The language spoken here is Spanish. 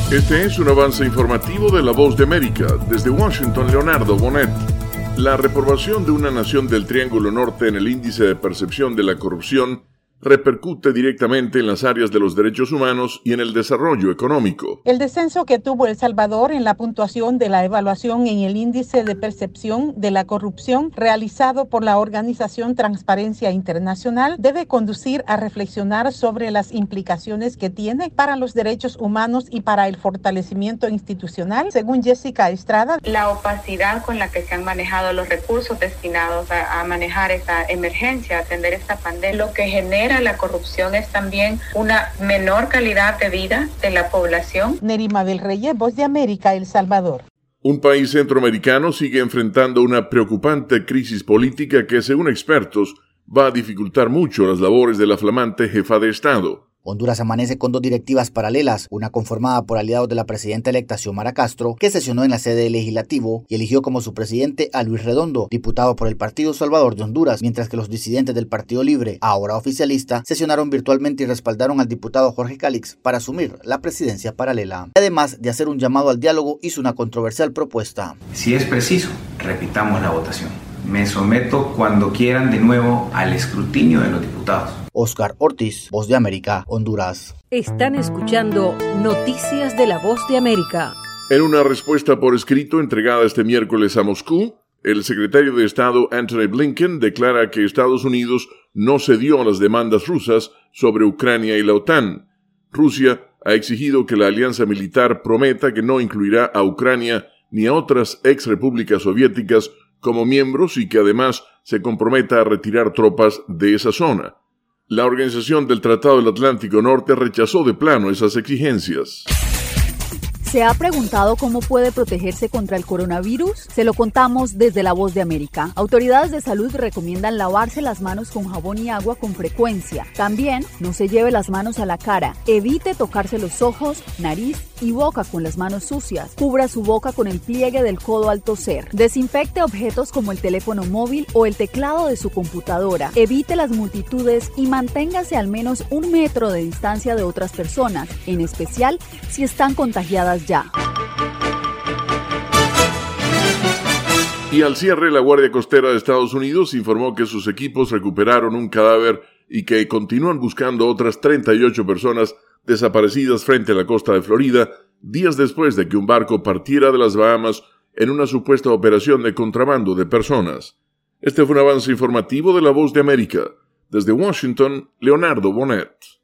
Este es un avance informativo de La Voz de América. Desde Washington, Leonardo Bonet. La reprobación de una nación del Triángulo Norte en el índice de percepción de la corrupción repercute directamente en las áreas de los derechos humanos y en el desarrollo económico. El descenso que tuvo El Salvador en la puntuación de la evaluación en el índice de percepción de la corrupción realizado por la organización Transparencia Internacional debe conducir a reflexionar sobre las implicaciones que tiene para los derechos humanos y para el fortalecimiento institucional. Según Jessica Estrada, la opacidad con la que se han manejado los recursos destinados a manejar esta emergencia, atender esta pandemia, lo que genera la corrupción es también una menor calidad de vida de la población. Nerima del Reyes, Voz de América, El Salvador. Un país centroamericano sigue enfrentando una preocupante crisis política que, según expertos, va a dificultar mucho las labores de la flamante jefa de Estado. Honduras amanece con dos directivas paralelas, una conformada por aliados de la presidenta electa Xiomara Castro, que sesionó en la sede del Legislativo y eligió como su presidente a Luis Redondo, diputado por el Partido Salvador de Honduras, mientras que los disidentes del Partido Libre, ahora oficialista, sesionaron virtualmente y respaldaron al diputado Jorge Calix para asumir la presidencia paralela. Además de hacer un llamado al diálogo, hizo una controversial propuesta. Si es preciso, repitamos la votación. Me someto cuando quieran de nuevo al escrutinio de los diputados. Oscar Ortiz, Voz de América, Honduras. Están escuchando Noticias de la Voz de América. En una respuesta por escrito entregada este miércoles a Moscú, el secretario de Estado Antony Blinken declara que Estados Unidos no cedió a las demandas rusas sobre Ucrania y la OTAN. Rusia ha exigido que la alianza militar prometa que no incluirá a Ucrania ni a otras exrepúblicas soviéticas como miembros y que además se comprometa a retirar tropas de esa zona. La Organización del Tratado del Atlántico Norte rechazó de plano esas exigencias. ¿Se ha preguntado cómo puede protegerse contra el coronavirus? Se lo contamos desde La Voz de América. Autoridades de salud recomiendan lavarse las manos con jabón y agua con frecuencia. También no se lleve las manos a la cara. Evite tocarse los ojos, nariz y boca con las manos sucias. Cubra su boca con el pliegue del codo al toser. Desinfecte objetos como el teléfono móvil o el teclado de su computadora. Evite las multitudes y manténgase al menos 1 metro de distancia de otras personas, en especial si están contagiadas ya. Y al cierre, la Guardia Costera de Estados Unidos informó que sus equipos recuperaron un cadáver y que continúan buscando otras 38 personas desaparecidas frente a la costa de Florida, días después de que un barco partiera de las Bahamas en una supuesta operación de contrabando de personas. Este fue un avance informativo de La Voz de América. Desde Washington, Leonardo Bonet.